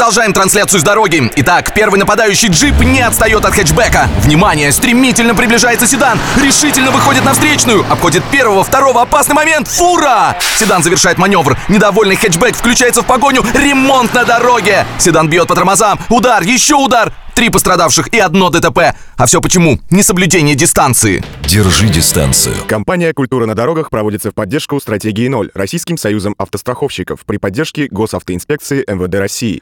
Продолжаем трансляцию с дороги. Итак, первый нападающий джип не отстает от хэтчбека. Внимание, стремительно приближается седан. Решительно выходит на встречную. Обходит первого, второго. Опасный момент. Фура! Седан завершает маневр. Недовольный хэтчбек включается в погоню. Ремонт на дороге. Седан бьет по тормозам. Удар, еще удар. 3 пострадавших и 1 ДТП. А все почему? Несоблюдение дистанции. Держи дистанцию. Компания «Культура на дорогах» проводится в поддержку стратегии 0 Российским союзом автостраховщиков при поддержке Госавтоинспекции МВД России.